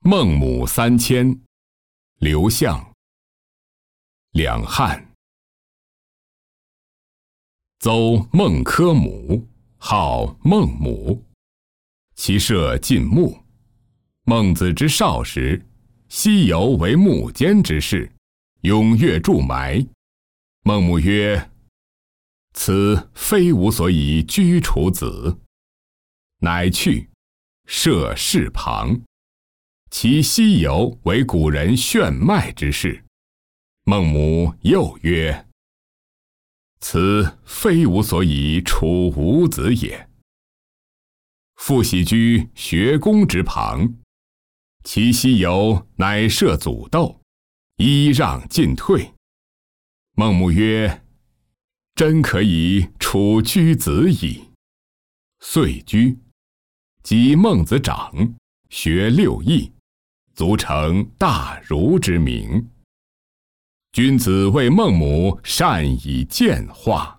孟母三迁，刘向。两汉。邹孟轲母，号孟母。其舍近穆。孟子之少时，西游为牧监之事，踊跃筑埋。孟母曰：“此非吾所以居处子。”乃去，设室旁。其西游为古人炫迈之事。孟母又曰：“此非吾所以处吾子也。”复喜居学宫之旁。其西游乃设祖斗，揖让进退。孟母曰：“真可以处居子矣。”遂居。及孟子长，学六艺，足成大儒之名。君子谓孟母善以谏化。